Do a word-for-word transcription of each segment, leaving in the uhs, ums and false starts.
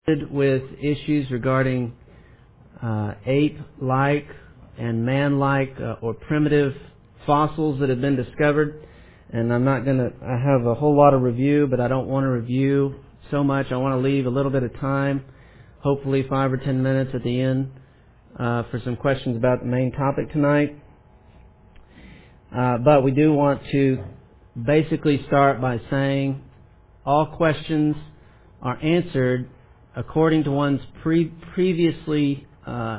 with issues regarding uh, ape-like and man-like uh, or primitive fossils that have been discovered. And I'm not going to, I have a whole lot of review, but I don't want to review so much. I want to leave a little bit of time, hopefully five or ten minutes at the end, uh, for some questions about the main topic tonight. Uh, but we do want to basically start by saying all questions are answered according to one's pre- previously uh,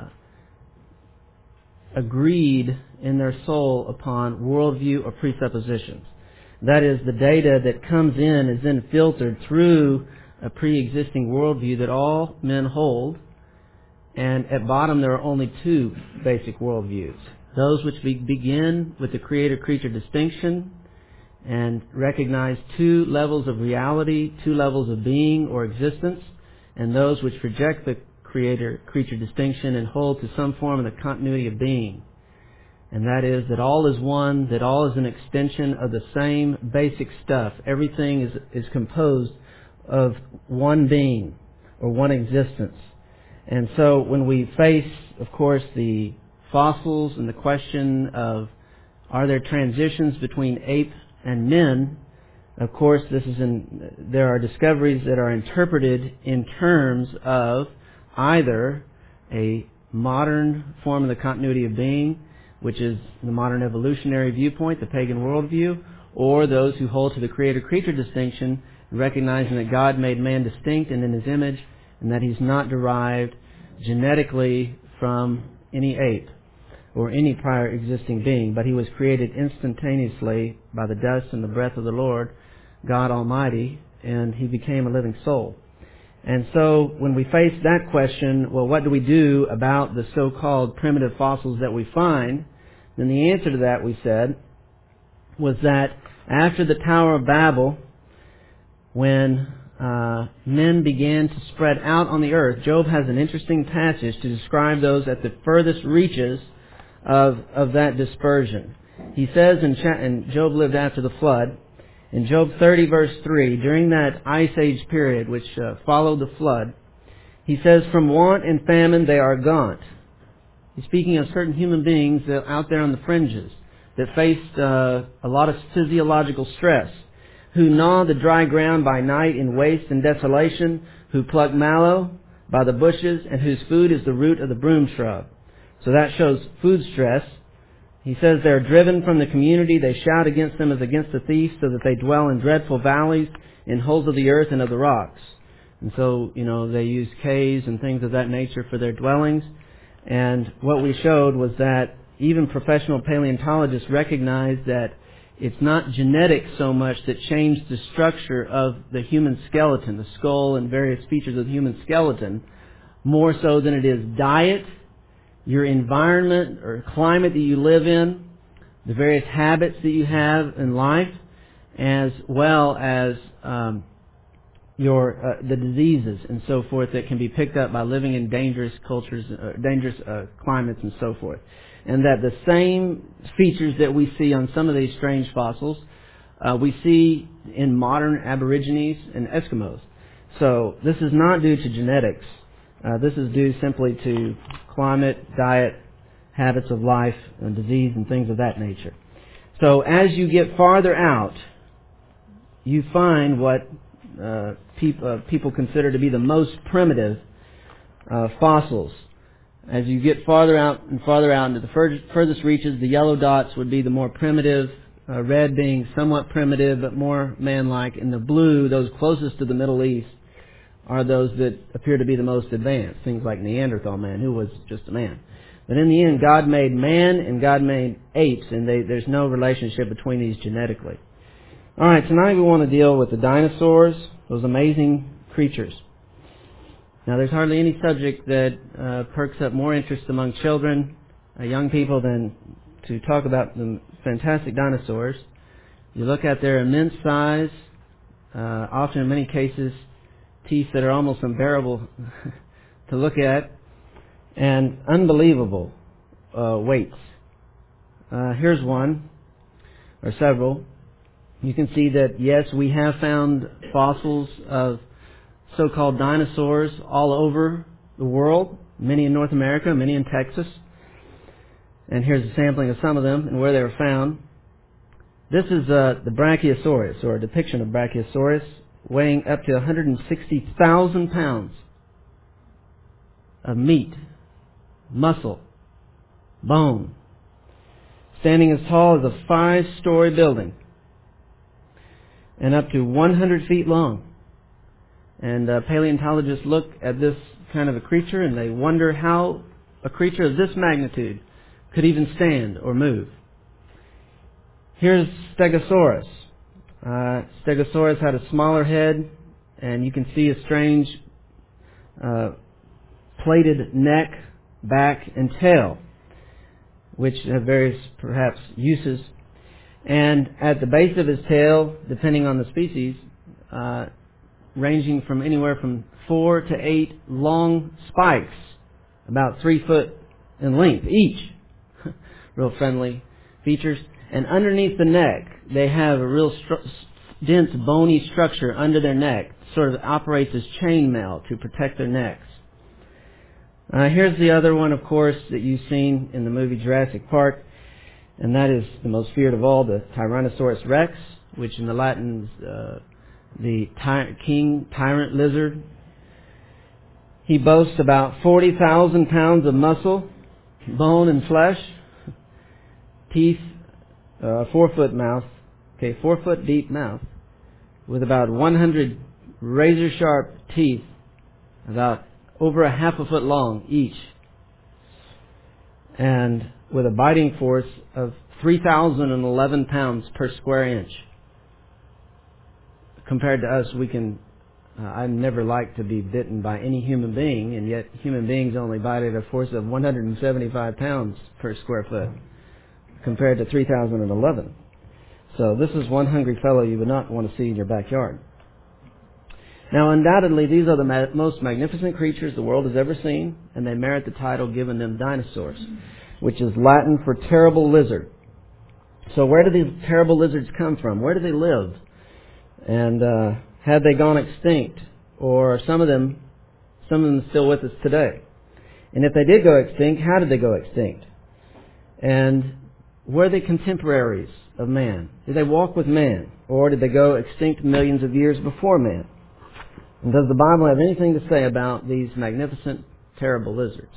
agreed in their soul upon worldview or presuppositions. That is, the data that comes in is then filtered through a pre-existing worldview that all men hold, and at bottom there are only two basic worldviews. Those which be- begin with the creator-creature distinction and recognize two levels of reality, two levels of being or existence, and those which reject the creator-creature distinction and hold to some form of the continuity of being. And that is that all is one, that all is an extension of the same basic stuff. Everything is, is composed of one being or one existence. And so when we face, of course, the fossils and the question of are there transitions between ape and men, of course, this is in, there are discoveries that are interpreted in terms of either a modern form of the continuity of being, which is the modern evolutionary viewpoint, the pagan worldview, or those who hold to the creator-creature distinction, recognizing that God made man distinct and in His image, and that he's not derived genetically from any ape or any prior existing being, but he was created instantaneously by the dust and the breath of the Lord, God Almighty, and he became a living soul. And so when we face that question, well, what do we do about the so-called primitive fossils that we find? Then the answer to that, we said, was that after the Tower of Babel, when uh, men began to spread out on the earth, Job has an interesting passage to describe those at the furthest reaches of of that dispersion. He says, in cha- and Job lived after the flood, in Job thirty verse three, during that ice age period which uh, followed the flood, he says, from want and famine they are gaunt. He's speaking of certain human beings that out there on the fringes that faced uh, a lot of physiological stress, who gnaw the dry ground by night in waste and desolation, who pluck mallow by the bushes, and whose food is the root of the broom shrub. So that shows food stress. He says they are driven from the community. They shout against them as against a thief, so that they dwell in dreadful valleys, in holes of the earth and of the rocks. And so, you know, they use caves and things of that nature for their dwellings. And what we showed was that even professional paleontologists recognize that it's not genetics so much that change the structure of the human skeleton, the skull and various features of the human skeleton, more so than it is diet, your environment or climate that you live in, the various habits that you have in life, as well as um, your uh, the diseases and so forth that can be picked up by living in dangerous cultures, uh, dangerous uh, climates and so forth. And that the same features that we see on some of these strange fossils, uh, we see in modern Aborigines and Eskimos. So this is not due to genetics. Uh, this is due simply to climate, diet, habits of life, and disease, and things of that nature. So as you get farther out, you find what uh, peop- uh, people consider to be the most primitive uh, fossils. As you get farther out and farther out into the fur- furthest reaches, the yellow dots would be the more primitive, uh, red being somewhat primitive but more man-like, and the blue, those closest to the Middle East, are those that appear to be the most advanced, things like Neanderthal man, who was just a man. But in the end, God made man and God made apes, and they, there's no relationship between these genetically. All right, tonight we want to deal with the dinosaurs, those amazing creatures. Now, there's hardly any subject that uh, perks up more interest among children, uh, young people, than to talk about the fantastic dinosaurs. You look at their immense size, uh, often in many cases, teeth that are almost unbearable to look at, and unbelievable uh, weights. Uh, here's one, or several. You can see that, yes, we have found fossils of so-called dinosaurs all over the world, many in North America, many in Texas. And here's a sampling of some of them and where they were found. This is uh, the Brachiosaurus, or a depiction of Brachiosaurus, weighing up to one hundred sixty thousand pounds of meat, muscle, bone, standing as tall as a five-story building and up to one hundred feet long. And uh, paleontologists look at this kind of a creature and they wonder how a creature of this magnitude could even stand or move. Here's Stegosaurus. Uh, Stegosaurus had a smaller head, and you can see a strange uh, plated neck, back, and tail, which have various, perhaps, uses. And at the base of his tail, depending on the species, uh, ranging from anywhere from four to eight long spikes, about three foot in length each. Real friendly features. And underneath the neck, they have a real stru- dense, bony structure under their neck. Sort of operates as chainmail to protect their necks. Uh, here's the other one, of course, that you've seen in the movie Jurassic Park. And that is the most feared of all, the Tyrannosaurus rex, which in the Latin is uh, the ty- king tyrant lizard. He boasts about forty thousand pounds of muscle, bone and flesh, teeth, uh, four foot mouth, okay, four foot deep mouth, with about one hundred razor sharp teeth, about over a half a foot long each, and with a biting force of three thousand eleven pounds per square inch. Compared to us, we can, uh, I never like to be bitten by any human being, and yet human beings only bite at a force of one hundred seventy-five pounds per square foot, compared to three thousand eleven. So this is one hungry fellow you would not want to see in your backyard. Now, undoubtedly, these are the ma- most magnificent creatures the world has ever seen, and they merit the title given them dinosaurs, which is Latin for terrible lizard. So where do these terrible lizards come from? Where do they live? And uh, have they gone extinct? Or are some of them, some of them still with us today? And if they did go extinct, how did they go extinct? And were they contemporaries of man? Did they walk with man? Or did they go extinct millions of years before man? And does the Bible have anything to say about these magnificent, terrible lizards?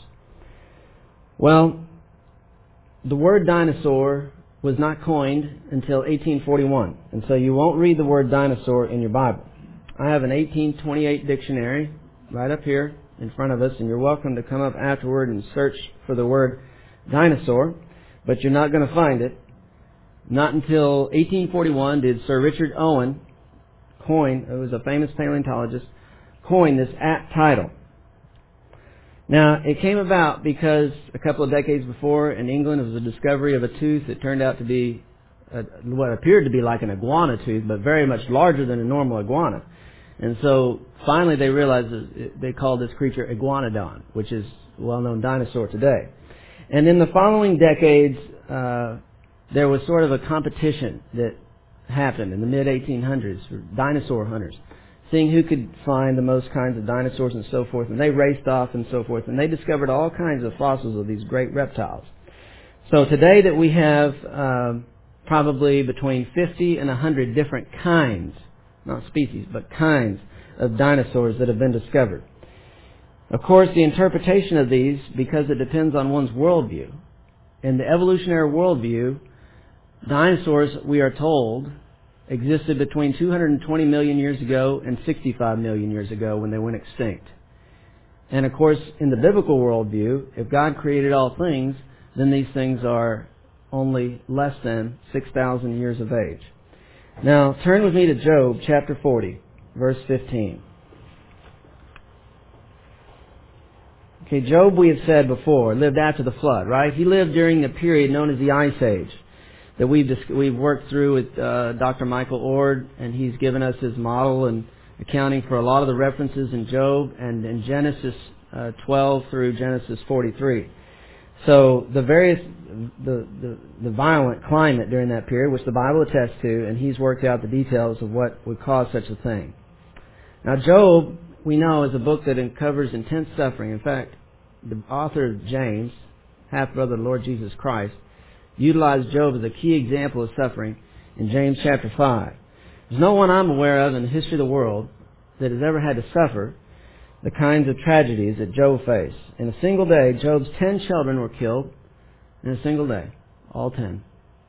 Well, the word dinosaur was not coined until eighteen forty-one. And so you won't read the word dinosaur in your Bible. I have an eighteen twenty-eight dictionary right up here in front of us, and you're welcome to come up afterward and search for the word dinosaur, but you're not going to find it. Not until eighteen forty-one did Sir Richard Owen coin, who was a famous paleontologist, coin this apt title. Now, it came about because a couple of decades before in England, it was a discovery of a tooth that turned out to be a, what appeared to be like an iguana tooth, but very much larger than a normal iguana. And so finally they realized that they called this creature Iguanodon, which is a well-known dinosaur today. And in the following decades, uh, there was sort of a competition that happened in the mid eighteen hundreds for dinosaur hunters, seeing who could find the most kinds of dinosaurs and so forth. And they raced off and so forth. And they discovered all kinds of fossils of these great reptiles. So today that we have um, probably between fifty and one hundred different kinds, not species, but kinds of dinosaurs that have been discovered. Of course, the interpretation of these, because it depends on one's worldview. In the evolutionary worldview, dinosaurs, we are told, existed between two hundred twenty million years ago and sixty-five million years ago when they went extinct. And of course, in the biblical worldview, if God created all things, then these things are only less than six thousand years of age. Now, turn with me to Job chapter forty, verse fifteen. Okay, Job, we have said before, lived after the flood, right? He lived during a period known as the Ice Age, that we've dis- we've worked through with uh, Doctor Michael Ord, and he's given us his model and accounting for a lot of the references in Job and in Genesis uh, twelve through Genesis forty-three. So the various, the, the the violent climate during that period, which the Bible attests to, and he's worked out the details of what would cause such a thing. Now, Job we know, is a book that covers intense suffering. In fact, the author James, half-brother of the Lord Jesus Christ, utilized Job as a key example of suffering in James chapter five. There's no one I'm aware of in the history of the world that has ever had to suffer the kinds of tragedies that Job faced. In a single day, Job's ten children were killed in a single day. All ten.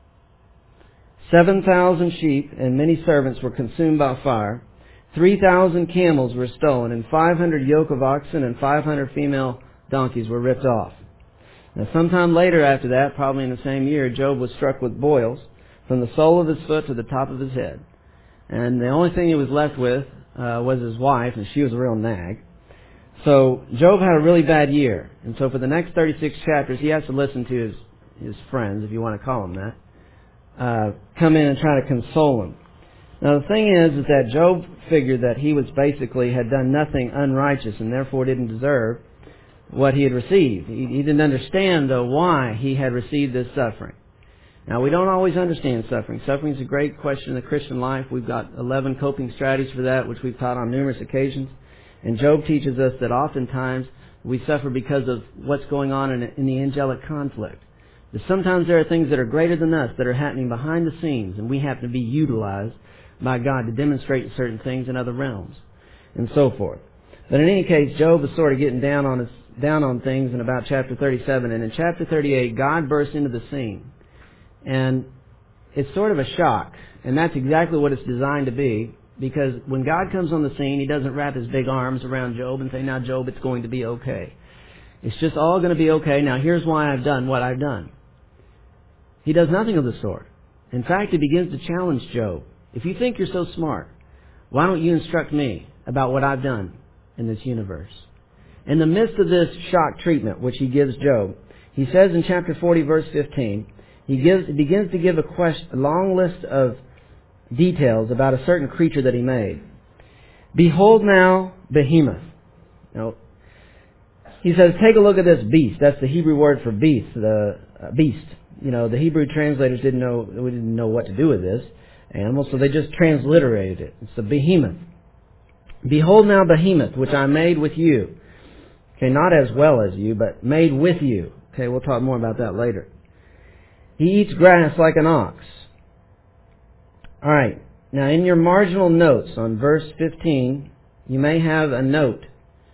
Seven thousand sheep and many servants were consumed by fire. Three thousand camels were stolen, and five hundred yoke of oxen and five hundred female donkeys were ripped off. Now, sometime later after that, probably in the same year, Job was struck with boils from the sole of his foot to the top of his head. And the only thing he was left with uh, was his wife, and she was a real nag. So Job had a really bad year. And so for the next thirty-six chapters, he has to listen to his, his friends, if you want to call them that, uh, come in and try to console him. Now the thing is, is that Job figured that he was basically had done nothing unrighteous and therefore didn't deserve what he had received. He, he didn't understand, though, why he had received this suffering. Now, we don't always understand suffering. Suffering is a great question in the Christian life. We've got eleven coping strategies for that, which we've taught on numerous occasions. And Job teaches us that oftentimes we suffer because of what's going on in, in the angelic conflict. That sometimes there are things that are greater than us that are happening behind the scenes, and we happen to be utilized by God to demonstrate certain things in other realms, and so forth. But in any case, Job is sort of getting down on his, down on things in about chapter thirty-seven, and in chapter thirty-eight, God bursts into the scene. And it's sort of a shock, and that's exactly what it's designed to be, because when God comes on the scene, He doesn't wrap His big arms around Job and say, now, Job, it's going to be okay. It's just all going to be okay. Now, here's why I've done what I've done. He does nothing of the sort. In fact, He begins to challenge Job. If you think you're so smart, why don't you instruct me about what I've done in this universe? In the midst of this shock treatment, which He gives Job, He says in chapter forty, verse fifteen, He gives, he begins to give a, question, a long list of details about a certain creature that He made. Behold now Behemoth. Now, He says, take a look at this beast. That's the Hebrew word for beast, the uh, beast. You know, the Hebrew translators didn't know, we didn't know what to do with this animal, so they just transliterated it. It's the Behemoth. Behold now Behemoth, which I made with you. Okay, not as well as you, but made with you. Okay, we'll talk more about that later. He eats grass like an ox. All right. Now, in your marginal notes on verse fifteen, you may have a note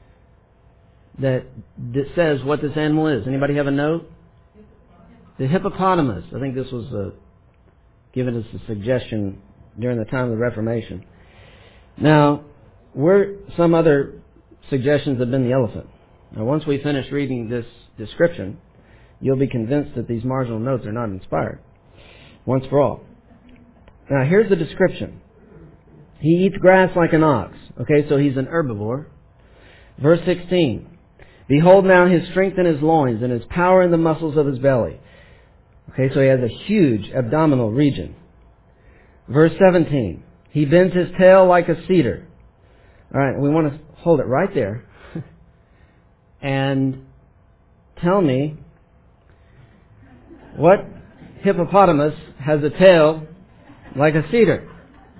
that, that says what this animal is. Anybody have a note? The hippopotamus. I think this was uh, given as a suggestion during the time of the Reformation. Now, we're, some other suggestions have been the elephant. Now, once we finish reading this description, you'll be convinced that these marginal notes are not inspired, once for all. Now, here's the description. He eats grass like an ox. Okay, so he's an herbivore. Verse sixteen. Behold now his strength in his loins and his power in the muscles of his belly. Okay, so he has a huge abdominal region. Verse seventeen. He bends his tail like a cedar. All right, we want to hold it right there and tell me what hippopotamus has a tail like a cedar?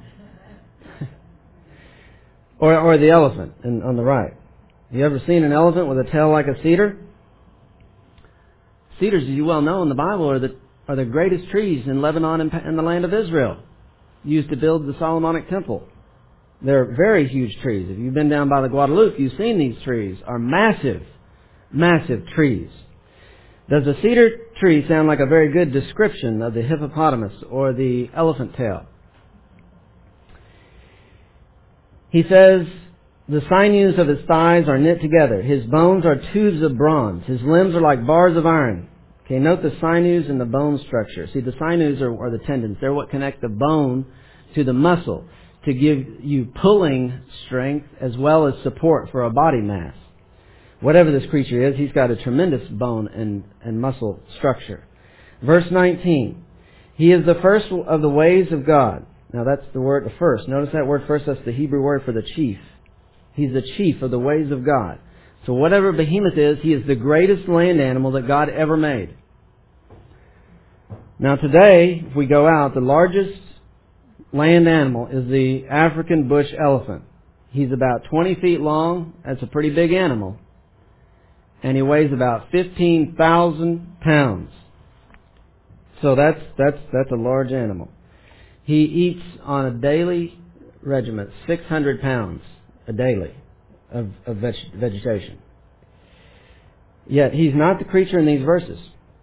or or the elephant in, on the right. You ever seen an elephant with a tail like a cedar? Cedars, as you well know in the Bible, are the are the greatest trees in Lebanon and in the land of Israel, used to build the Solomonic temple. They're very huge trees. If you've been down by the Guadalupe, you've seen these trees. Are massive, massive trees. Does a cedar tree sound like a very good description of the hippopotamus or the elephant tail? He says, the sinews of his thighs are knit together. His bones are tubes of bronze. His limbs are like bars of iron. Okay, note the sinews and the bone structure. See, the sinews are, are the tendons. They're what connect the bone to the muscle to give you pulling strength as well as support for a body mass. Whatever this creature is, he's got a tremendous bone and, and muscle structure. Verse nineteen. He is the first of the ways of God. Now that's the word the first. Notice that word first, that's the Hebrew word for the chief. He's the chief of the ways of God. So whatever Behemoth is, he is the greatest land animal that God ever made. Now today, if we go out, the largest land animal is the African bush elephant. He's about twenty feet long. That's a pretty big animal. And he weighs about fifteen thousand pounds. So that's, that's, that's a large animal. He eats on a daily regimen six hundred pounds a daily of, of veg- vegetation. Yet he's not the creature in these verses.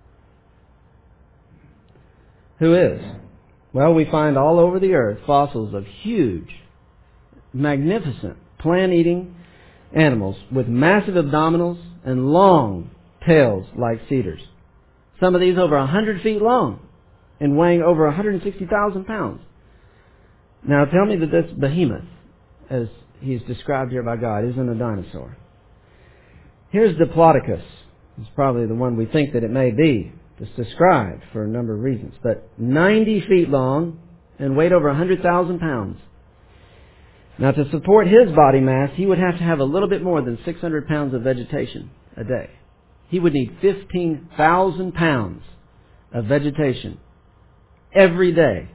Who is? Well, we find all over the earth fossils of huge, magnificent, plant-eating animals with massive abdominals and long tails like cedars. Some of these over one hundred feet long and weighing over one hundred sixty thousand pounds. Now tell me that this behemoth, as he's described here by God, isn't a dinosaur. Here's Diplodocus. It's probably the one we think that it may be. It's described for a number of reasons. But ninety feet long and weighed over one hundred thousand pounds. Now to support his body mass, he would have to have a little bit more than six hundred pounds of vegetation a day. He would need fifteen thousand pounds of vegetation every day.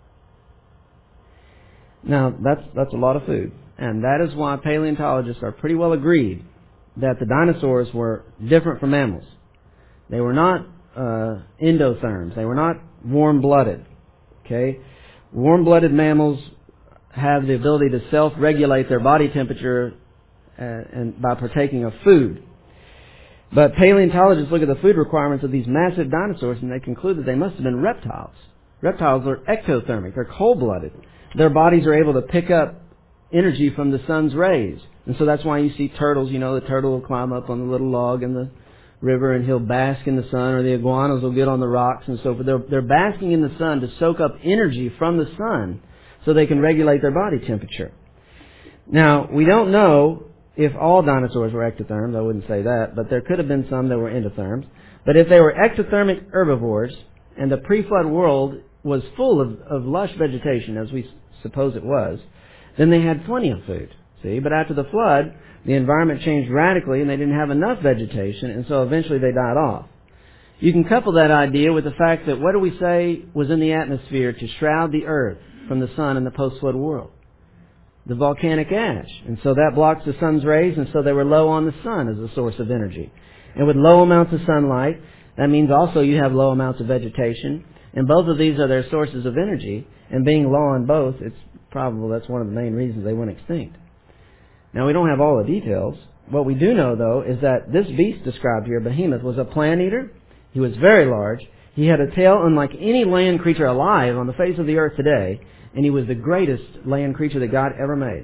Now, that's that's a lot of food. And that is why paleontologists are pretty well agreed that the dinosaurs were different from mammals. They were not uh, endotherms. They were not warm-blooded. Okay? Warm-blooded mammals have the ability to self-regulate their body temperature uh, and by partaking of food. But paleontologists look at the food requirements of these massive dinosaurs and they conclude that they must have been reptiles. Reptiles are ectothermic. They're cold-blooded. Their bodies are able to pick up energy from the sun's rays. And so that's why you see turtles. You know, the turtle will climb up on the little log in the river and he'll bask in the sun, or the iguanas will get on the rocks and so forth. They're, they're basking in the sun to soak up energy from the sun so they can regulate their body temperature. Now, we don't know if all dinosaurs were ectotherms. I wouldn't say that, but there could have been some that were endotherms. But if they were ectothermic herbivores and the pre-flood world was full of, of lush vegetation, as we suppose it was, then they had plenty of food. See, but after the flood, the environment changed radically and they didn't have enough vegetation, and so eventually they died off. You can couple that idea with the fact that what do we say was in the atmosphere to shroud the earth from the sun in the post-flood world? The volcanic ash. And so that blocks the sun's rays, and so they were low on the sun as a source of energy. And with low amounts of sunlight, that means also you have low amounts of vegetation, and both of these are their sources of energy, and being low on both, it's probable that's one of the main reasons they went extinct. Now, we don't have all the details. What we do know, though, is that this beast described here, Behemoth, was a plant eater. He was very large. He had a tail unlike any land creature alive on the face of the earth today, and he was the greatest land creature that God ever made.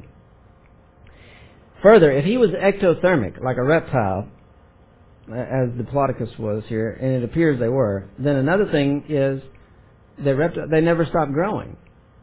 Further, if he was ectothermic, like a reptile, as Diplodocus was here, and it appears they were, then another thing is they, repti- they never stopped growing.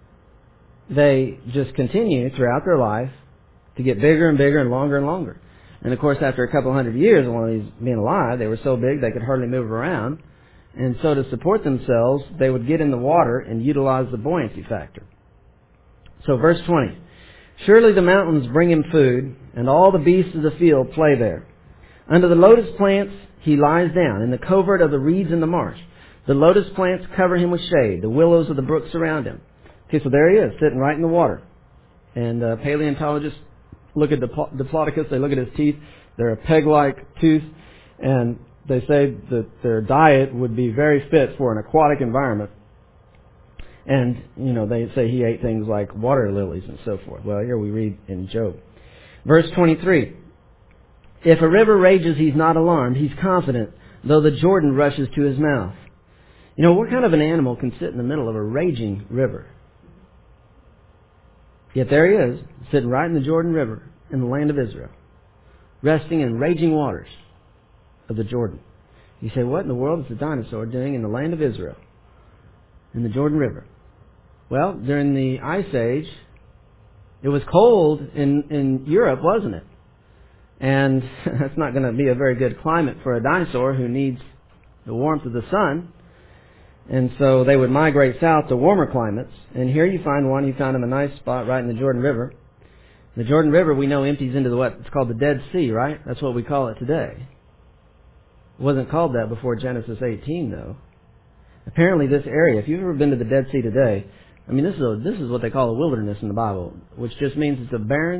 They just continue throughout their life to get bigger and bigger and longer and longer. And of course, after a couple hundred years of one of these being alive, they were so big they could hardly move around. And so to support themselves, they would get in the water and utilize the buoyancy factor. So verse twenty, surely the mountains bring him food, and all the beasts of the field play there. Under the lotus plants he lies down, in the covert of the reeds in the marsh. The lotus plants cover him with shade. The willows of the brook surround him. Okay, so there he is, sitting right in the water. And uh, paleontologists look at Dipl- Diplodocus, they look at his teeth. They're a peg-like tooth, and they say that their diet would be very fit for an aquatic environment. And, you know, they say he ate things like water lilies and so forth. Well, here we read in Job. Verse twenty-three. If a river rages, he's not alarmed. He's confident, though the Jordan rushes to his mouth. You know, what kind of an animal can sit in the middle of a raging river? Yet there he is, sitting right in the Jordan River in the land of Israel, resting in raging waters of the Jordan. You say, what in the world is the dinosaur doing in the land of Israel, in the Jordan River? Well, during the Ice Age, it was cold in, in Europe, wasn't it? And that's not going to be a very good climate for a dinosaur who needs the warmth of the sun. And so they would migrate south to warmer climates. And here you find one, you found him a nice spot right in the Jordan River. The Jordan River, we know, empties into the what? It's called the Dead Sea, right? That's what we call it today. It wasn't called that before Genesis eighteen, though. Apparently this area, if you've ever been to the Dead Sea today, I mean, this is a, this is what they call a wilderness in the Bible, which just means it's a barren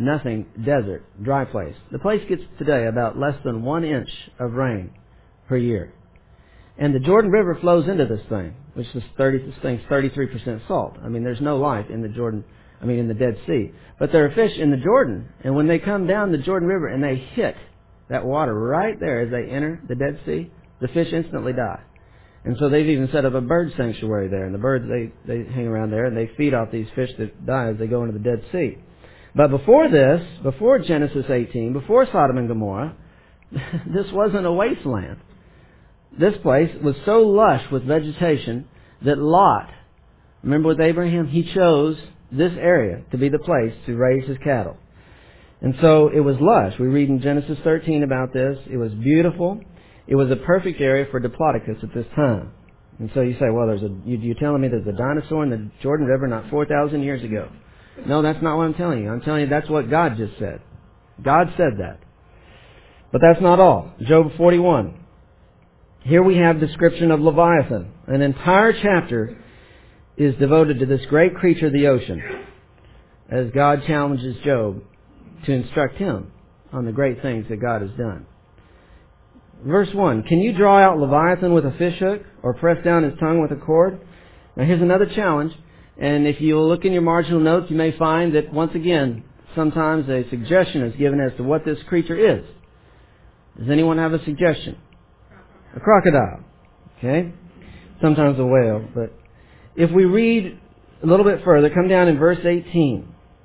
nothing, desert, dry place. The place gets today about less than one inch of rain per year. And the Jordan River flows into this thing, which is thirty, this thing's thirty-three percent salt. I mean, there's no life in the Jordan, I mean, in the Dead Sea. But there are fish in the Jordan, and when they come down the Jordan River and they hit that water right there as they enter the Dead Sea, the fish instantly die. And so they've even set up a bird sanctuary there, and the birds, they, they hang around there, and they feed off these fish that die as they go into the Dead Sea. But before this, before Genesis eighteen, before Sodom and Gomorrah, this wasn't a wasteland. This place was so lush with vegetation that Lot, remember with Abraham, he chose this area to be the place to raise his cattle. And so it was lush. We read in Genesis thirteen about this. It was beautiful. It was a perfect area for Diplodocus at this time. And so you say, well, there's a, you, you're telling me there's a dinosaur in the Jordan River not four thousand years ago. No, that's not what I'm telling you. I'm telling you that's what God just said. God said that. But that's not all. Job forty-one. Here we have description of Leviathan. An entire chapter is devoted to this great creature of the ocean, as God challenges Job to instruct him on the great things that God has done. Verse one, can you draw out Leviathan with a fish hook, or press down his tongue with a cord? Now here's another challenge, and if you look in your marginal notes, you may find that, once again, sometimes a suggestion is given as to what this creature is. Does anyone have a suggestion? A crocodile. Okay? Sometimes a whale, but if we read a little bit further, come down in verse eighteen.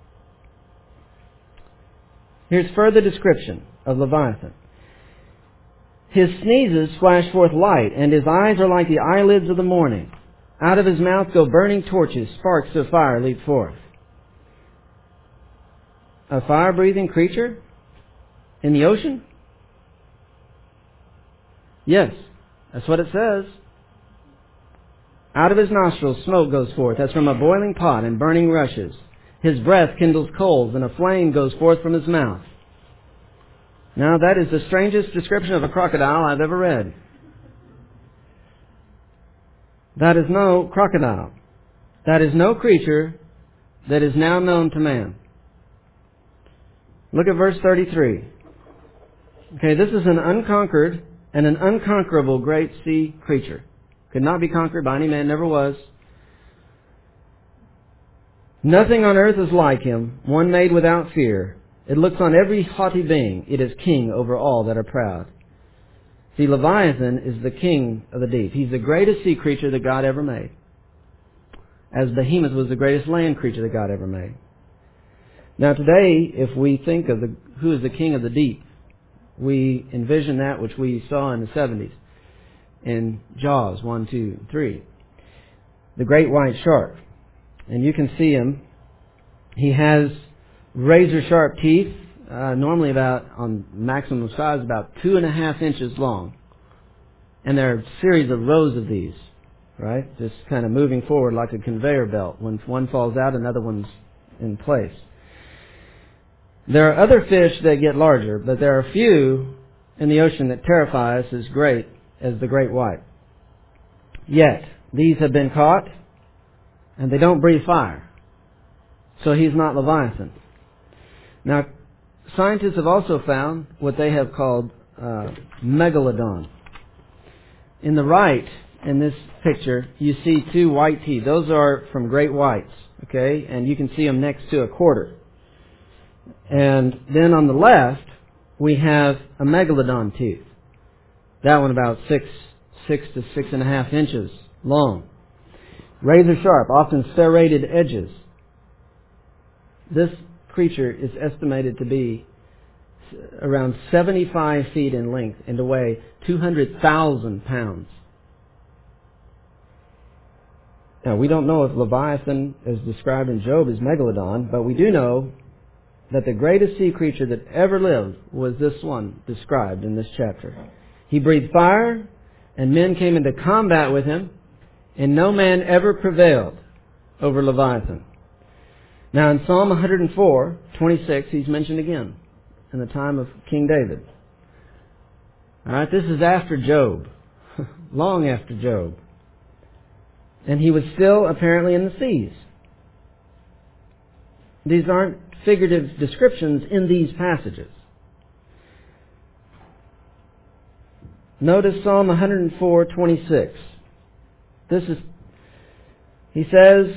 Here's further description of Leviathan. His sneezes flash forth light, and his eyes are like the eyelids of the morning. Out of his mouth go burning torches, sparks of fire leap forth. A fire-breathing creature in the ocean? Yes, that's what it says. Out of his nostrils smoke goes forth, as from a boiling pot, and burning rushes. His breath kindles coals, and a flame goes forth from his mouth. Now, that is the strangest description of a crocodile I've ever read. That is no crocodile. That is no creature that is now known to man. Look at verse thirty-three. Okay, this is an unconquered and an unconquerable great sea creature. Could not be conquered by any man, never was. Nothing on earth is like him, one made without fear. It looks on every haughty being. It is king over all that are proud. See, Leviathan is the king of the deep. He's the greatest sea creature that God ever made, as Behemoth was the greatest land creature that God ever made. Now today, if we think of the, who is the king of the deep, we envision that which we saw in the seventies in Jaws one, two, three. The great white shark. And you can see him. He has razor sharp teeth, uh, normally about, on maximum size, about two and a half inches long. And there are a series of rows of these, right? Just kind of moving forward like a conveyor belt. When one falls out, another one's in place. There are other fish that get larger, but there are few in the ocean that terrify us as great as the great white. Yet, these have been caught, and they don't breathe fire. So he's not Leviathan. Now, scientists have also found what they have called uh, megalodon. In the right, in this picture, you see two white teeth. Those are from great whites, okay? And you can see them next to a quarter. And then on the left, we have a megalodon tooth. That one about six, six to six and a half inches long. Razor sharp, often serrated edges. This creature is estimated to be around seventy-five feet in length and to weigh two hundred thousand pounds. Now, we don't know if Leviathan, as described in Job, is megalodon, but we do know that the greatest sea creature that ever lived was this one described in this chapter. He breathed fire, and men came into combat with him, and no man ever prevailed over Leviathan. Now in Psalm one hundred four, twenty-six, he's mentioned again in the time of King David. Alright, this is after Job. Long after Job. And he was still apparently in the seas. These aren't figurative descriptions in these passages. Notice Psalm one hundred four twenty-six. This is, he says,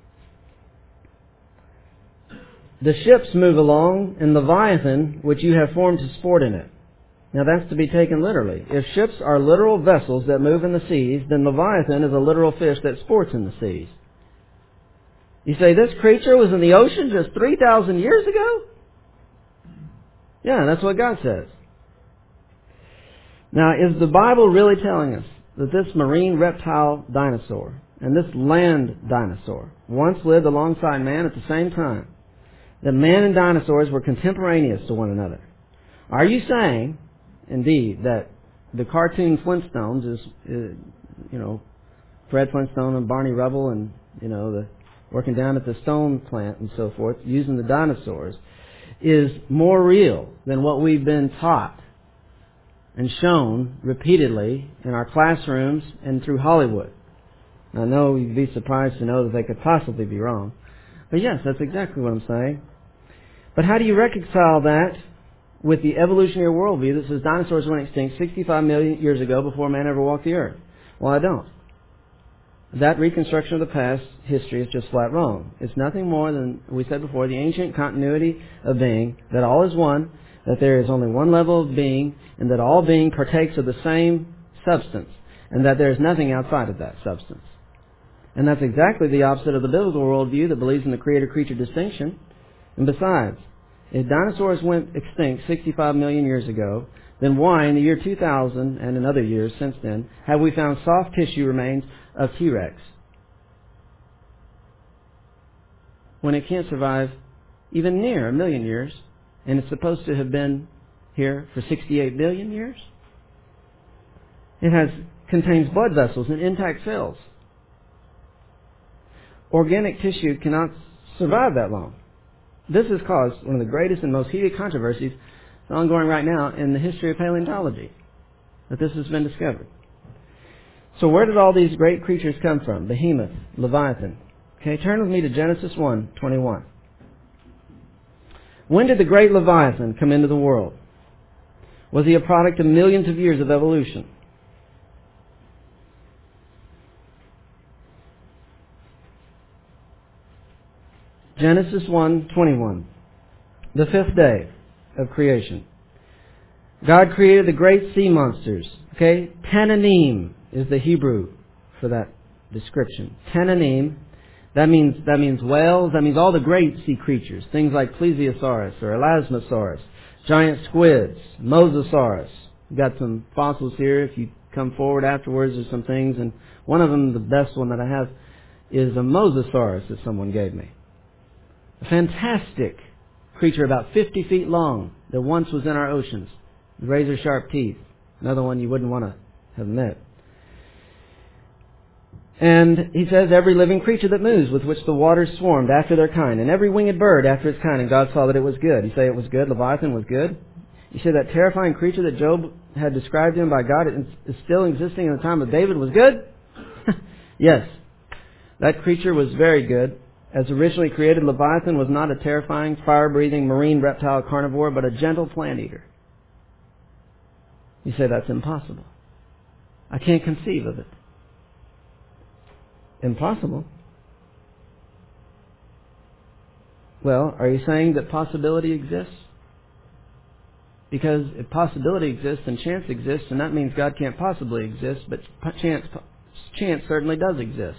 the ships move along, and Leviathan, which you have formed to sport in it. Now that's to be taken literally. If ships are literal vessels that move in the seas, then Leviathan is a literal fish that sports in the seas. You say, this creature was in the ocean just three thousand years ago? Yeah, that's what God says. Now, is the Bible really telling us that this marine reptile dinosaur and this land dinosaur once lived alongside man at the same time? That man and dinosaurs were contemporaneous to one another. Are you saying, indeed, that the cartoon Flintstones is, is you know, Fred Flintstone and Barney Rubble and, you know, the working down at the stone plant and so forth, using the dinosaurs, is more real than what we've been taught and shown repeatedly in our classrooms and through Hollywood? I know you'd be surprised to know that they could possibly be wrong. But yes, that's exactly what I'm saying. But how do you reconcile that with the evolutionary worldview that says dinosaurs went extinct sixty-five million years ago before man ever walked the earth? Well, I don't. That reconstruction of the past history is just flat wrong. It's nothing more than, we said before, the ancient continuity of being, that all is one, that there is only one level of being, and that all being partakes of the same substance, and that there is nothing outside of that substance. And that's exactly the opposite of the biblical worldview that believes in the creator-creature distinction. And besides, if dinosaurs went extinct sixty-five million years ago, then why, in the year two thousand and in other years since then, have we found soft tissue remains of T-Rex when it can't survive even near a million years, and it's supposed to have been here for sixty-eight billion years? It has contains blood vessels and intact cells. Organic tissue cannot survive that long. This has caused one of the greatest and most heated controversies ongoing right now in the history of paleontology, that this has been discovered. So where did all these great creatures come from? Behemoth, Leviathan. Okay, turn with me to Genesis one twenty-one. When did the great Leviathan come into the world? Was he a product of millions of years of evolution? Genesis one twenty-one. The fifth day of creation. God created the great sea monsters. Okay? Tananim is the Hebrew for that description. Tananim. That means, that means whales. That means all the great sea creatures. Things like Plesiosaurus or Elasmosaurus. Giant squids. Mosasaurus. We've got some fossils here. If you come forward afterwards, there's some things. And one of them, the best one that I have, is a Mosasaurus that someone gave me. A fantastic creature about fifty feet long that once was in our oceans. Razor sharp teeth. Another one you wouldn't want to have met. And he says, every living creature that moves, with which the waters swarmed after their kind, and every winged bird after its kind, and God saw that it was good. You say it was good, Leviathan was good? You say that terrifying creature that Job had described him by God is still existing in the time of David was good? Yes. That creature was very good. As originally created, Leviathan was not a terrifying, fire-breathing, marine reptile carnivore, but a gentle plant eater. You say that's impossible. I can't conceive of it. Impossible? Well, are you saying that possibility exists? Because if possibility exists, then chance exists, and that means God can't possibly exist, but chance, chance certainly does exist.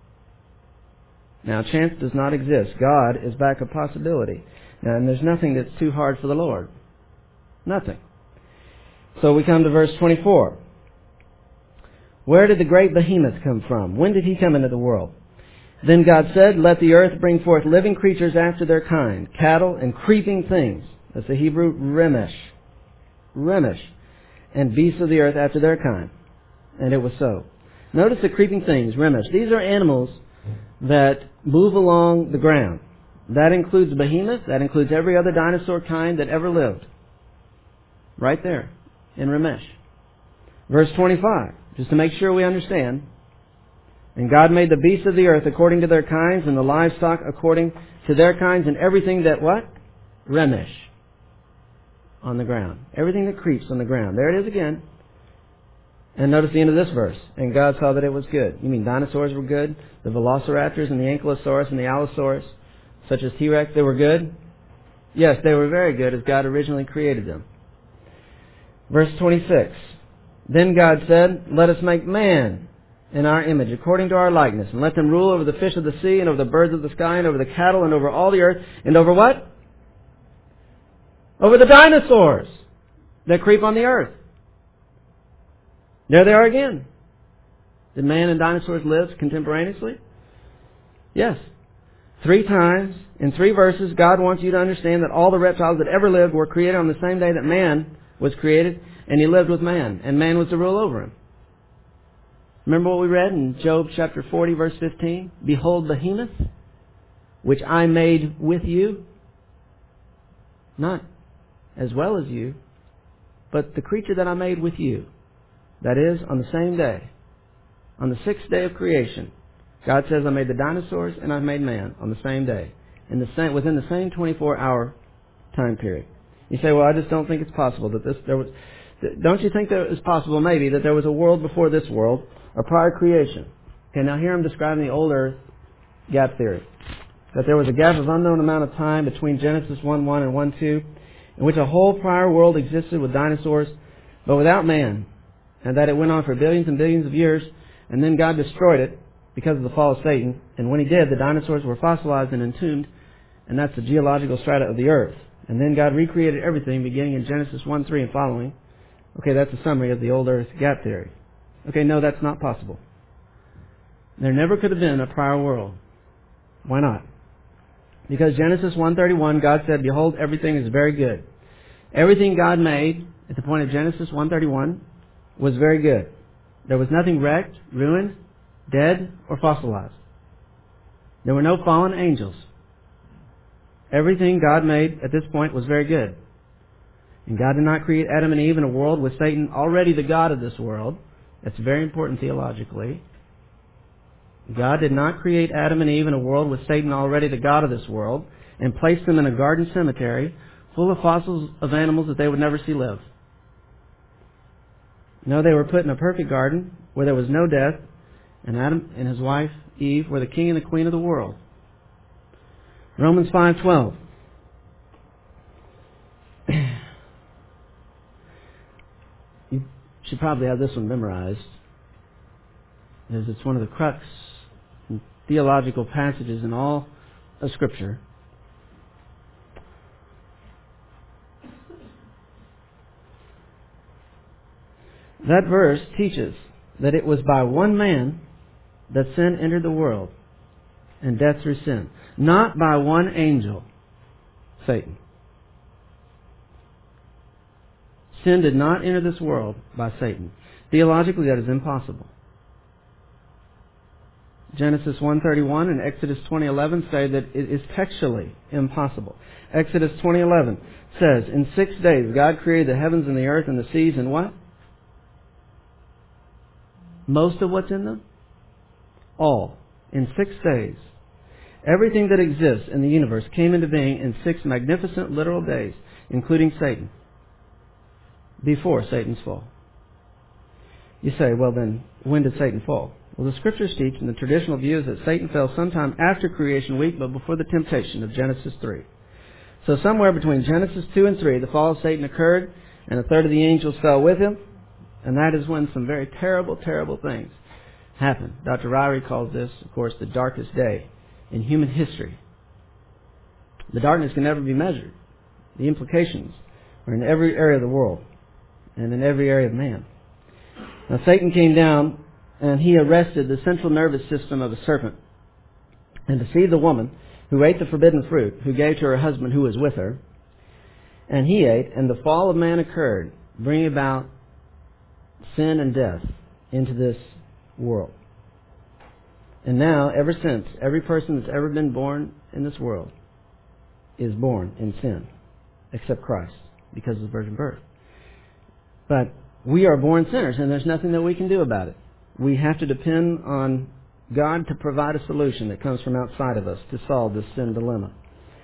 Now, chance does not exist. God is back of possibility. And there's nothing that's too hard for the Lord. Nothing. So we come to verse twenty-four. Where did the great behemoth come from? When did he come into the world? Then God said, let the earth bring forth living creatures after their kind, cattle and creeping things. That's the Hebrew remesh. Remesh. And beasts of the earth after their kind. And it was so. Notice the creeping things, remesh. These are animals that move along the ground. That includes behemoth. That includes every other dinosaur kind that ever lived. Right there in Ramesh. Verse twenty-five, just to make sure we understand. And God made the beasts of the earth according to their kinds, and the livestock according to their kinds, and everything that what? Remish. On the ground. Everything that creeps on the ground. There it is again. And notice the end of this verse. And God saw that it was good. You mean dinosaurs were good? The velociraptors and the ankylosaurus and the allosaurus, such as T-Rex, they were good? Yes, they were very good as God originally created them. Verse twenty-six. Then God said, let us make man in our image, according to our likeness, and let them rule over the fish of the sea, and over the birds of the sky, and over the cattle, and over all the earth, and over what? Over the dinosaurs that creep on the earth. There they are again. Did man and dinosaurs live contemporaneously? Yes. Three times, in three verses, God wants you to understand that all the reptiles that ever lived were created on the same day that man was created, and he lived with man, and man was to rule over him. Remember what we read in Job chapter forty, verse fifteen? Behold behemoth, which I made with you. Not as well as you, but the creature that I made with you. That is, on the same day, on the sixth day of creation, God says, I made the dinosaurs and I made man on the same day, in the same, within the same twenty-four hour time period. You say, well, I just don't think it's possible that this, there was, don't you think that it's possible maybe that there was a world before this world, a prior creation? Okay, now here I'm describing the old earth gap theory. That there was a gap of unknown amount of time between Genesis one one and one two, in which a whole prior world existed with dinosaurs, but without man, and that it went on for billions and billions of years, and then God destroyed it because of the fall of Satan, and when he did, the dinosaurs were fossilized and entombed, and that's the geological strata of the earth. And then God recreated everything beginning in Genesis one three and following. Okay, that's a summary of the old earth gap theory. Okay, no, that's not possible. There never could have been a prior world. Why not? Because Genesis one thirty-one, God said, behold, everything is very good. Everything God made at the point of Genesis one thirty-one was very good. There was nothing wrecked, ruined, dead, or fossilized. There were no fallen angels. Everything God made at this point was very good. And God did not create Adam and Eve in a world with Satan already the God of this world. That's very important theologically. God did not create Adam and Eve in a world with Satan already the God of this world and place them in a garden cemetery full of fossils of animals that they would never see live. No, they were put in a perfect garden where there was no death, and Adam and his wife Eve were the king and the queen of the world. Romans five twelve. You should probably have this one memorized, as it's one of the crux and theological passages in all of Scripture. That verse teaches that it was by one man that sin entered the world, and death through sin. Not by one angel, Satan. Sin did not enter this world by Satan. Theologically, that is impossible. Genesis one thirty-one and Exodus twenty eleven say that it is textually impossible. Exodus twenty eleven says, in six days God created the heavens and the earth and the seas and what? Most of what's in them? All. In six days. Everything that exists in the universe came into being in six magnificent literal days, including Satan, before Satan's fall. You say, well then, when did Satan fall? Well, the Scriptures teach, and the traditional view is that Satan fell sometime after creation week, but before the temptation of Genesis three. So somewhere between Genesis two and three, the fall of Satan occurred, and a third of the angels fell with him, and that is when some very terrible, terrible things happened. Doctor Ryrie calls this, of course, the darkest day in human history. The darkness can never be measured. The implications are in every area of the world and in every area of man. Now, Satan came down and he arrested the central nervous system of a serpent and deceived the woman who ate the forbidden fruit, who gave to her husband who was with her, and he ate, and the fall of man occurred, bringing about sin and death into this world. And now, ever since, every person that's ever been born in this world is born in sin, except Christ, because of the virgin birth. But we are born sinners, and there's nothing that we can do about it. We have to depend on God to provide a solution that comes from outside of us to solve this sin dilemma.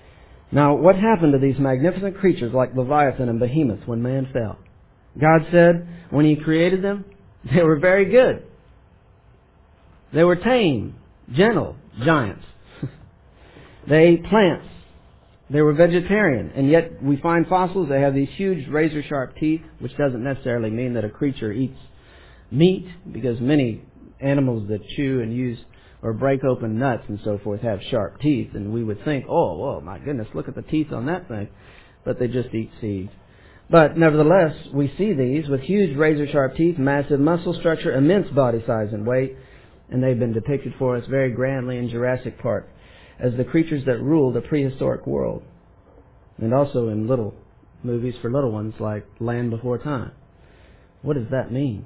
Now, what happened to these magnificent creatures like Leviathan and Behemoth when man fell? God said when He created them, they were very good. They were tame, gentle giants. They ate plants. They were vegetarian. And yet we find fossils, they have these huge razor-sharp teeth, which doesn't necessarily mean that a creature eats meat, because many animals that chew and use or break open nuts and so forth have sharp teeth. And we would think, oh, well, my goodness, look at the teeth on that thing. But they just eat seeds. But nevertheless, we see these with huge razor-sharp teeth, massive muscle structure, immense body size and weight, and they've been depicted for us very grandly in Jurassic Park as the creatures that ruled a prehistoric world, and also in little movies for little ones like Land Before Time. What does that mean?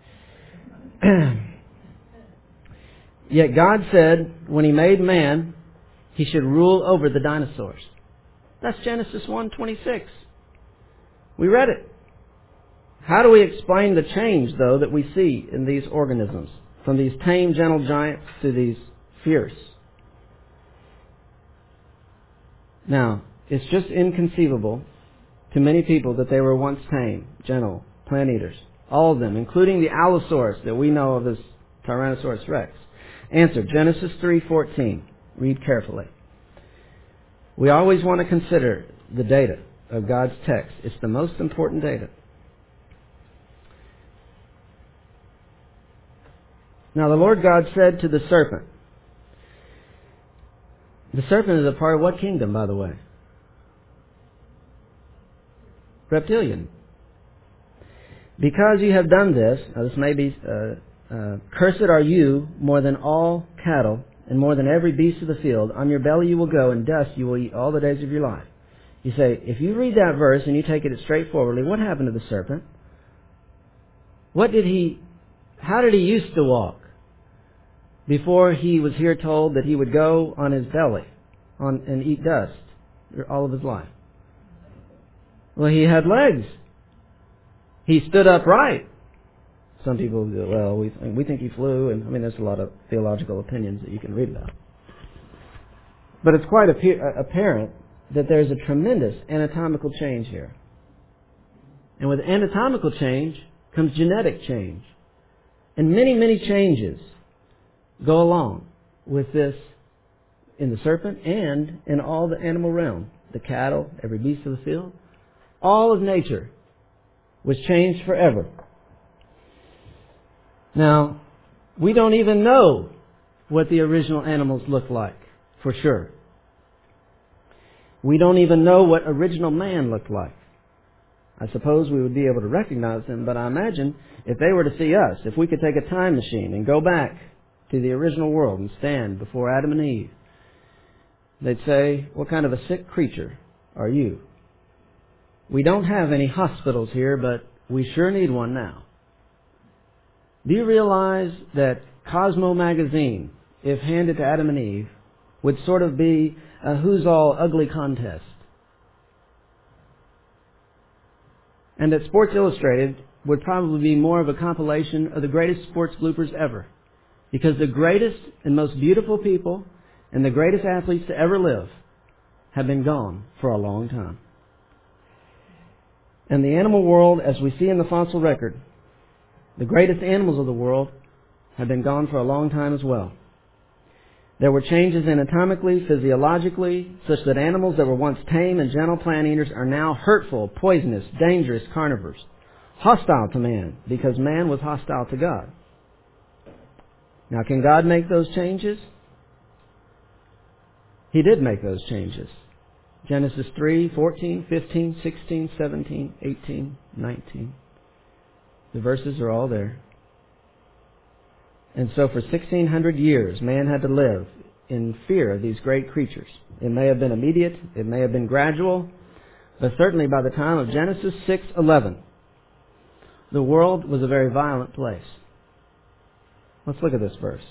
Yet God said when He made man, he should rule over the dinosaurs. That's Genesis one twenty-six. We read it. How do we explain the change, though, that we see in these organisms, from these tame, gentle giants to these fierce? Now, it's just inconceivable to many people that they were once tame, gentle, plant eaters. All of them, including the Allosaurus that we know of as Tyrannosaurus rex. Answer, Genesis three fourteen. Read carefully. We always want to consider the data of God's text. It's the most important data. Now the Lord God said to the serpent. The serpent is a part of what kingdom, by the way? Reptilian. Because you have done this, now this may be, uh, uh, cursed are you more than all cattle and more than every beast of the field. On your belly you will go, and dust you will eat all the days of your life. You say, if you read that verse and you take it straightforwardly, what happened to the serpent? What did he, how did he used to walk before he was here told that he would go on his belly on, and eat dust all of his life? Well, he had legs. He stood upright. Some people go, well, we think, we think he flew, and I mean, there's a lot of theological opinions that you can read about. But it's quite apparent that there's a tremendous anatomical change here. And with anatomical change comes genetic change. And many, many changes go along with this in the serpent and in all the animal realm. The cattle, every beast of the field. All of nature was changed forever. Now, we don't even know what the original animals looked like, for sure. We don't even know what original man looked like. I suppose we would be able to recognize them, but I imagine if they were to see us, if we could take a time machine and go back to the original world and stand before Adam and Eve, they'd say, what kind of a sick creature are you? We don't have any hospitals here, but we sure need one now. Do you realize that Cosmo magazine, if handed to Adam and Eve, would sort of be a who's all ugly contest? And that Sports Illustrated would probably be more of a compilation of the greatest sports bloopers ever. Because the greatest and most beautiful people and the greatest athletes to ever live have been gone for a long time. And the animal world, as we see in the fossil record, the greatest animals of the world have been gone for a long time as well. There were changes anatomically, physiologically, such that animals that were once tame and gentle plant eaters are now hurtful, poisonous, dangerous carnivores, hostile to man, because man was hostile to God. Now, can God make those changes? He did make those changes. Genesis three, fourteen, fifteen, sixteen, seventeen, eighteen, nineteen. The verses are all there. And so for sixteen hundred years, man had to live in fear of these great creatures. It may have been immediate, it may have been gradual, but certainly by the time of Genesis six eleven, the world was a very violent place. Let's look at this verse.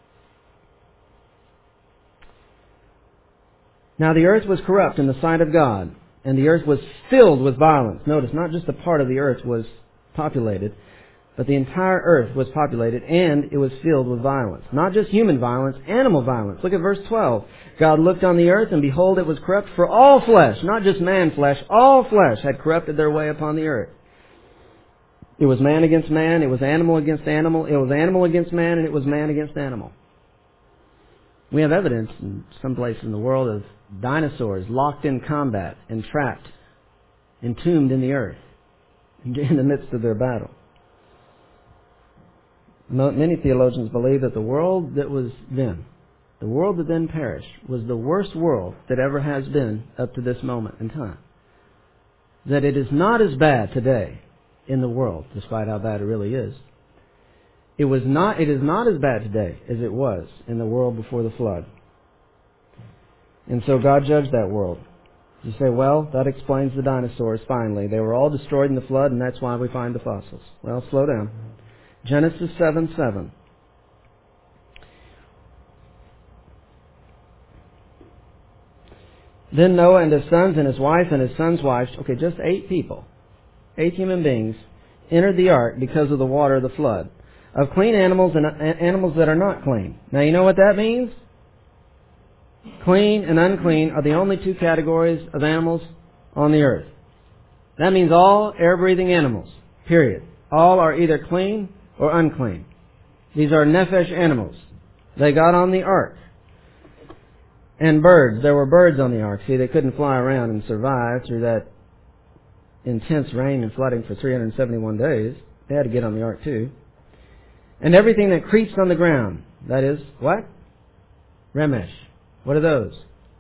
Now the earth was corrupt in the sight of God, and the earth was filled with violence. Notice, not just a part of the earth was populated, But the entire earth was populated, and it was filled with violence. Not just human violence, animal violence. Look at verse twelve. God looked on the earth, and behold, it was corrupt, for all flesh, not just man flesh, all flesh had corrupted their way upon the earth. It was man against man, it was animal against animal, it was animal against man, and it was man against animal. We have evidence in some place in the world of dinosaurs locked in combat, entrapped, entombed in the earth, in the midst of their battle. Many theologians believe that the world that was then, the world that then perished, was the worst world that ever has been up to this moment in time. That it is not as bad today in the world, despite how bad it really is. It was not, it is not as bad today as it was in the world before the flood. And so God judged that world. You say, well, that explains the dinosaurs finally. They were all destroyed in the flood, and that's why we find the fossils. Well, slow down. Genesis seven seven. Then Noah and his sons and his wife and his sons' wives, okay, just eight people, eight human beings, entered the ark because of the water of the flood, of clean animals and animals that are not clean. Now you know what that means? Clean and unclean are the only two categories of animals on the earth. That means all air-breathing animals, period. All are either clean or unclean. These are nephesh animals. They got on the ark. And birds. There were birds on the ark. See, they couldn't fly around and survive through that intense rain and flooding for three hundred seventy-one days. They had to get on the ark too. And everything that creeps on the ground. That is, what? Remesh. What are those?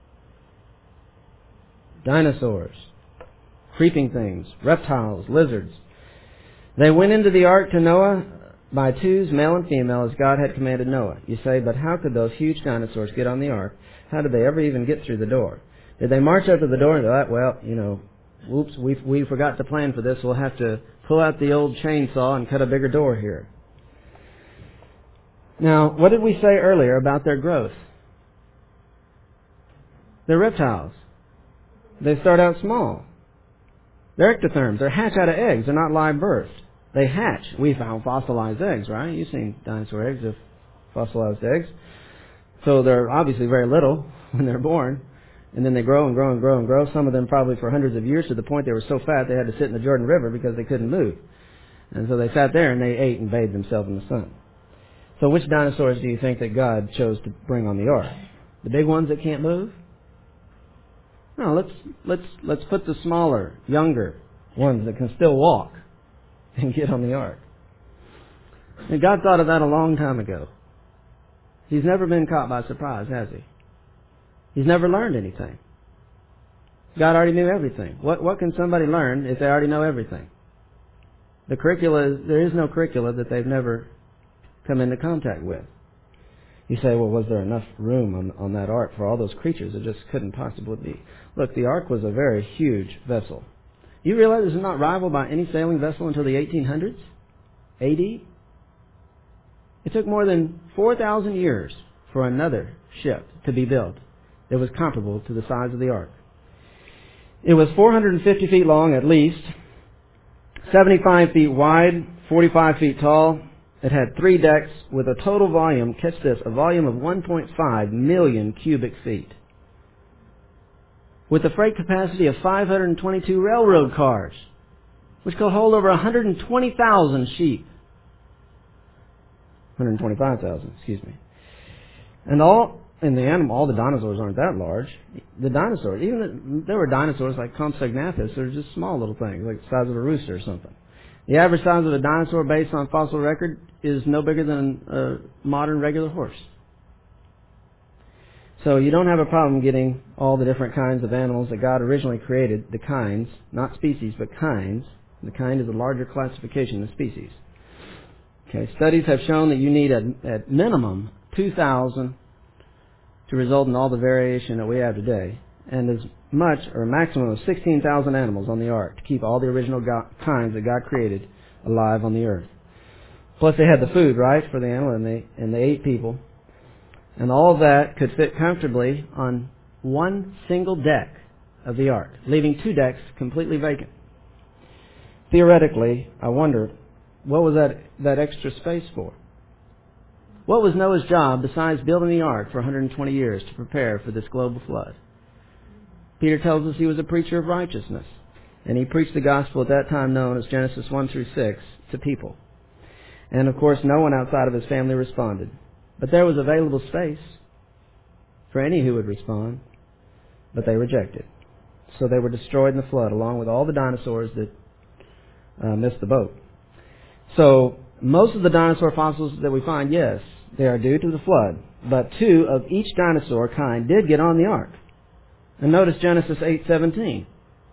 Dinosaurs. Creeping things. Reptiles. Lizards. They went into the ark to Noah by twos, male and female, as God had commanded Noah. You say, but how could those huge dinosaurs get on the ark? How did they ever even get through the door? Did they march up to the door and go, well, you know, whoops, we we forgot to plan for this. We'll have to pull out the old chainsaw and cut a bigger door here. Now, what did we say earlier about their growth? They're reptiles. They start out small. They're ectotherms. They hatch out of eggs. They're not live births. They hatch. We found fossilized eggs, right? You've seen dinosaur eggs of fossilized eggs. So they're obviously very little when they're born. And then they grow and grow and grow and grow. Some of them probably for hundreds of years, to the point they were so fat they had to sit in the Jordan River because they couldn't move. And so they sat there and they ate and bathed themselves in the sun. So which dinosaurs do you think that God chose to bring on the ark? The big ones that can't move? No, let's let's let's put the smaller, younger ones that can still walk and get on the ark. And God thought of that a long time ago. He's never been caught by surprise, has he? He's never learned anything. God already knew everything. What what can somebody learn if they already know everything? The curricula is, there is no curricula that they've never come into contact with. You say, well, was there enough room on, on that ark for all those creatures? It just couldn't possibly be. Look, the ark was a very huge vessel. You realize this is not rivaled by any sailing vessel until the eighteen hundreds? A D? It took more than four thousand years for another ship to be built that was comparable to the size of the ark. It was four hundred fifty feet long at least, seventy-five feet wide, forty-five feet tall. It had three decks with a total volume, catch this, a volume of one point five million cubic feet. With a freight capacity of five hundred twenty-two railroad cars, which could hold over one hundred twenty thousand sheep. one hundred twenty-five thousand, excuse me. And all, and the animal, all the dinosaurs aren't that large. The dinosaurs, even the, there were dinosaurs like Compsognathus, they're just small little things, like the size of a rooster or something. The average size of a dinosaur based on fossil record is no bigger than a modern regular horse. So you don't have a problem getting all the different kinds of animals that God originally created, the kinds, not species, but kinds. The kind is a larger classification than species. Okay, studies have shown that you need at, at minimum two thousand to result in all the variation that we have today, and as much or a maximum of sixteen thousand animals on the ark to keep all the original God, kinds that God created alive on the earth. Plus they had the food, right, for the animal, and they, and they ate people. And all of that could fit comfortably on one single deck of the ark, leaving two decks completely vacant. Theoretically, I wonder What was that, that extra space for? What was Noah's job besides building the ark for one hundred twenty years to prepare for this global flood? Peter tells us he was a preacher of righteousness, and he preached the gospel at that time known as Genesis one through six to people. And of course, no one outside of his family responded. But there was available space for any who would respond, but they rejected. So they were destroyed in the flood, along with all the dinosaurs that uh, missed the boat. So most of the dinosaur fossils that we find, yes, they are due to the flood. But two of each dinosaur kind did get on the ark. And notice Genesis eight seventeen.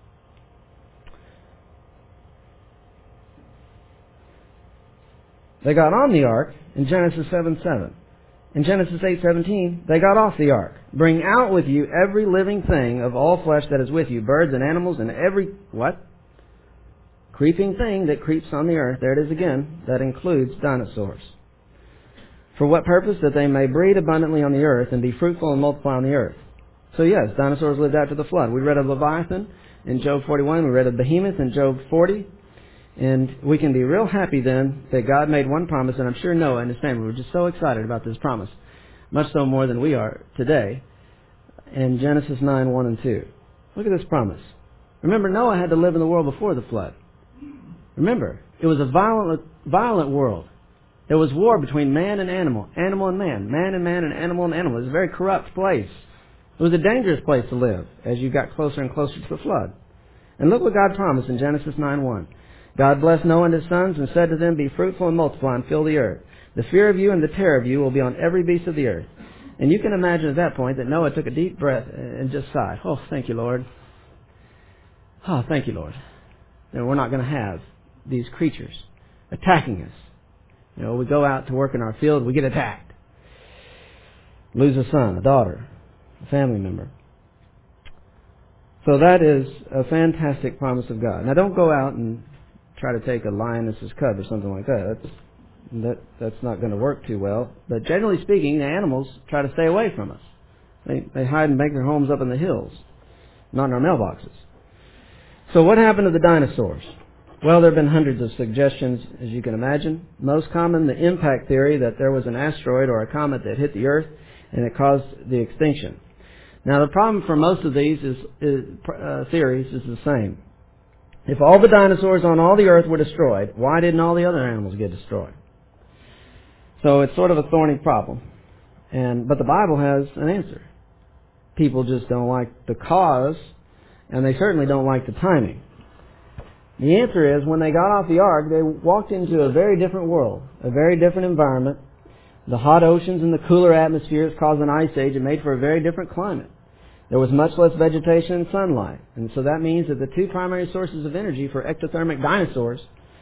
They got on the ark in Genesis seven seven. In Genesis eight seventeen, they got off the ark. Bring out with you every living thing of all flesh that is with you, birds and animals and every, what? Creeping thing that creeps on the earth. There it is again. That includes dinosaurs. For what purpose? That they may breed abundantly on the earth and be fruitful and multiply on the earth. So yes, dinosaurs lived after the flood. We read of Leviathan in Job forty-one. We read of Behemoth in Job forty. And we can be real happy then that God made one promise, and I'm sure Noah and his family were just so excited about this promise, much so more than we are today, in Genesis nine, one and two. Look at this promise. Remember, Noah had to live in the world before the flood. Remember, it was a violent, violent world. There was war between man and animal, animal and man, man and man and animal and animal. It was a very corrupt place. It was a dangerous place to live as you got closer and closer to the flood. And look what God promised in Genesis nine, one. God blessed Noah and his sons and said to them, be fruitful and multiply and fill the earth. The fear of you and the terror of you will be on every beast of the earth. And you can imagine at that point that Noah took a deep breath and just sighed. Oh, thank you, Lord. Oh, thank you, Lord. And we're not going to have these creatures attacking us. You know, we go out to work in our field, we get attacked. Lose a son, a daughter, a family member. So that is a fantastic promise of God. Now don't go out and try to take a lioness's cub or something like that. That's, that that's not going to work too well. But generally speaking, the animals try to stay away from us. They, they hide and make their homes up in the hills, not in our mailboxes. So what happened to the dinosaurs? Well, there have been hundreds of suggestions, as you can imagine. Most common, the impact theory, that there was an asteroid or a comet that hit the Earth and it caused the extinction. Now, the problem for most of these is, is, uh, theories is the same. If all the dinosaurs on all the Earth were destroyed, why didn't all the other animals get destroyed? So it's sort of a thorny problem. And but the Bible has an answer. People just don't like the cause, and they certainly don't like the timing. The answer is, when they got off the ark, they walked into a very different world, a very different environment. The hot oceans and the cooler atmospheres caused an ice age and made for a very different climate. There was much less vegetation and sunlight. And so that means that the two primary sources of energy for ectothermic dinosaurs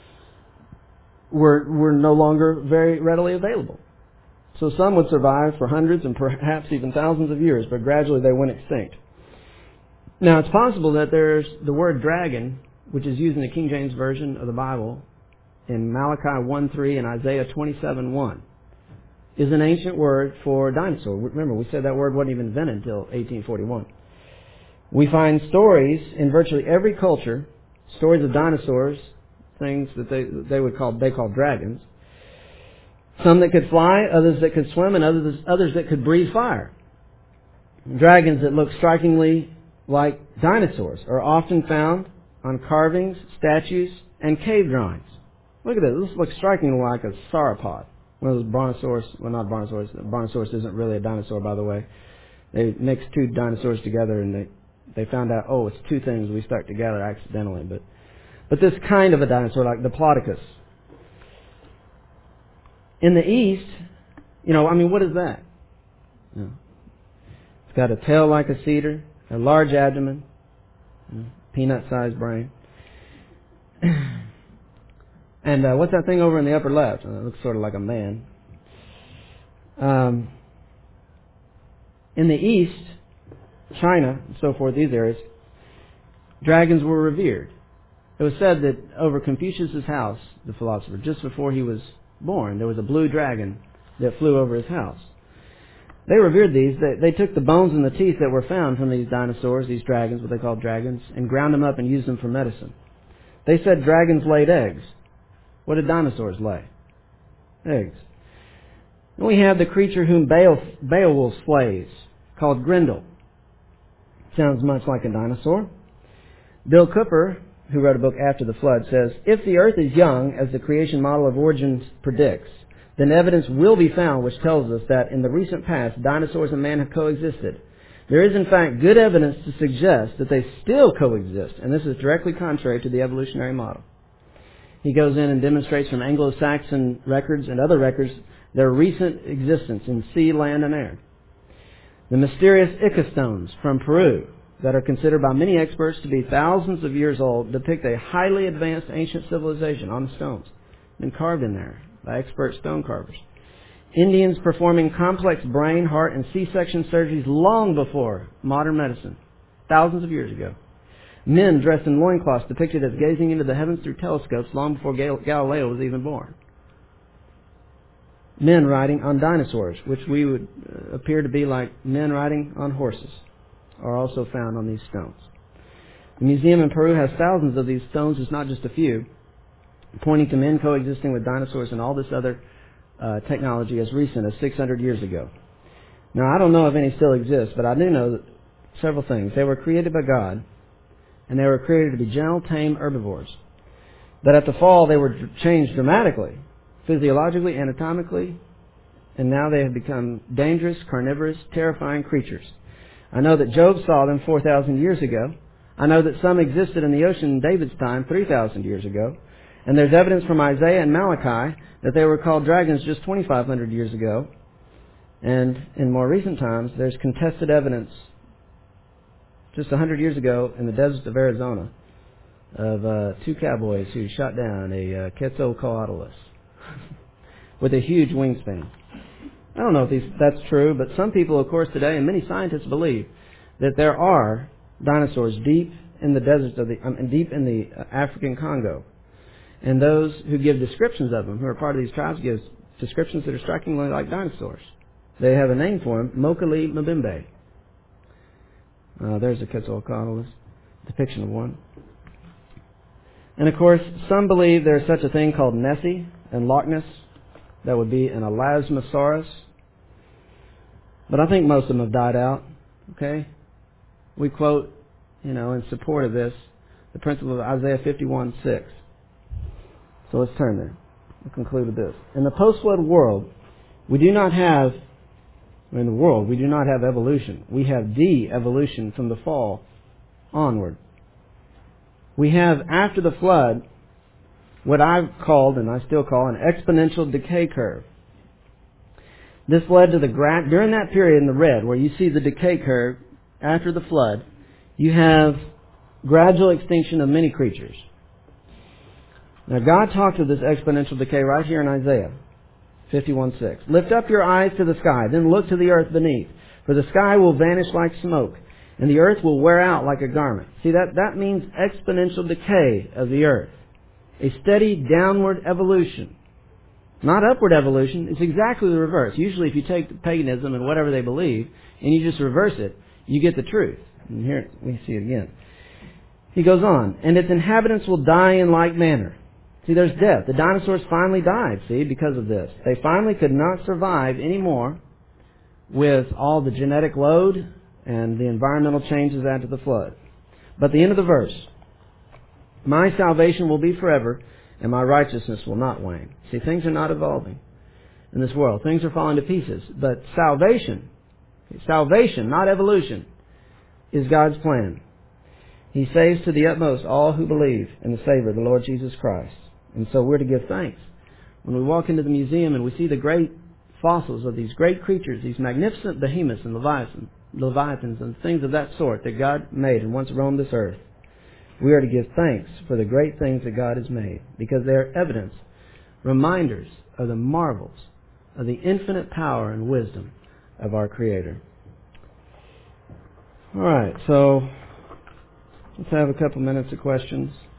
were, were no longer very readily available. So some would survive for hundreds and perhaps even thousands of years, but gradually they went extinct. Now, it's possible that there's the word dragon, which is used in the King James Version of the Bible in Malachi one three and Isaiah twenty-seven one, is an ancient word for dinosaur. Remember, we said that word wasn't even invented until eighteen forty-one. We find stories in virtually every culture, stories of dinosaurs, things that they they would call they call dragons. Some that could fly, others that could swim, and others others that could breathe fire. Dragons that look strikingly like dinosaurs are often found on carvings, statues, and cave drawings. Look at this. This looks strikingly like a sauropod. One of those brontosaurus, well, not brontosaurus. Brontosaurus isn't really a dinosaur, by the way. They mixed two dinosaurs together, and they, they found out, oh, it's two things we stuck together accidentally. But, but this kind of a dinosaur, like Diplodocus. In the East, you know, I mean, what is that? You know, it's got a tail like a cedar, a large abdomen, you know, peanut-sized brain. And uh, what's that thing over in the upper left? Uh, it looks sort of like a man. Um, in the East, China, and so forth, these areas, dragons were revered. It was said that over Confucius' house, the philosopher, just before he was born, there was a blue dragon that flew over his house. They revered these. They, they took the bones and the teeth that were found from these dinosaurs, these dragons, what they called dragons, and ground them up and used them for medicine. They said dragons laid eggs. What did dinosaurs lay? Eggs. And we have the creature whom Beowulf, Beowulf slays, called Grendel. Sounds much like a dinosaur. Bill Cooper, who wrote a book after the flood, says, if the earth is young, as the creation model of Origins predicts, then evidence will be found which tells us that in the recent past, dinosaurs and man have coexisted. There is, in fact, good evidence to suggest that they still coexist, and this is directly contrary to the evolutionary model. He goes in and demonstrates from Anglo-Saxon records and other records their recent existence in sea, land, and air. The mysterious Ica stones from Peru that are considered by many experts to be thousands of years old depict a highly advanced ancient civilization on the stones, been carved in there by expert stone carvers. Indians performing complex brain, heart, and C-section surgeries long before modern medicine, thousands of years ago. Men dressed in loincloths depicted as gazing into the heavens through telescopes long before Galileo was even born. Men riding on dinosaurs, which we would appear to be like men riding on horses, are also found on these stones. The museum in Peru has thousands of these stones, it's not just a few, pointing to men coexisting with dinosaurs and all this other uh, technology as recent as six hundred years ago. Now, I don't know if any still exist, but I do know that several things. They were created by God, and they were created to be gentle, tame herbivores. That at the fall, they were changed dramatically, physiologically, anatomically, and now they have become dangerous, carnivorous, terrifying creatures. I know that Job saw them four thousand years ago. I know that some existed in the ocean in David's time three thousand years ago. And there's evidence from Isaiah and Malachi that they were called dragons just twenty-five hundred years ago. And in more recent times, there's contested evidence just one hundred years ago in the deserts of Arizona of uh, two cowboys who shot down a uh, Quetzalcoatlus with a huge wingspan. I don't know if these, that's true, but some people, of course, today, and many scientists believe that there are dinosaurs deep in the deserts of the, um, deep in the uh, African Congo. And those who give descriptions of them, who are part of these tribes, give descriptions that are strikingly like dinosaurs. They have a name for them, Mokele Mbembe. Uh, there's a Quetzalcoatlus depiction of one. And of course, some believe there's such a thing called Nessie and Loch Ness. That would be an Elasmosaurus. But I think most of them have died out. Okay? We quote, you know, in support of this, the principle of Isaiah fifty-one six. So let's turn there. We'll conclude with this. In the post-flood world, we do not have, in the world, we do not have evolution. We have de-evolution from the fall onward. We have, after the flood, what I've called, and I still call, an exponential decay curve. This led to the, gra- during that period in the red, where you see the decay curve after the flood, you have gradual extinction of many creatures. Now, God talked of this exponential decay right here in Isaiah fifty-one six. Lift up your eyes to the sky, then look to the earth beneath. For the sky will vanish like smoke, and the earth will wear out like a garment. See, that, that means exponential decay of the earth. A steady downward evolution. Not upward evolution. It's exactly the reverse. Usually if you take paganism and whatever they believe, and you just reverse it, you get the truth. And here we see it again. He goes on, and its inhabitants will die in like manner. See, there's death. The dinosaurs finally died, see, because of this. They finally could not survive anymore with all the genetic load and the environmental changes after the flood. But the end of the verse, my salvation will be forever, and my righteousness will not wane. See, things are not evolving in this world. Things are falling to pieces. But salvation, salvation, not evolution, is God's plan. He saves to the utmost all who believe in the Savior, the Lord Jesus Christ. And so we're to give thanks. When we walk into the museum and we see the great fossils of these great creatures, these magnificent behemoths and leviathans, leviathans and things of that sort that God made and once roamed this earth, we are to give thanks for the great things that God has made, because they are evidence, reminders of the marvels of the infinite power and wisdom of our Creator. All right, so let's have a couple minutes of questions.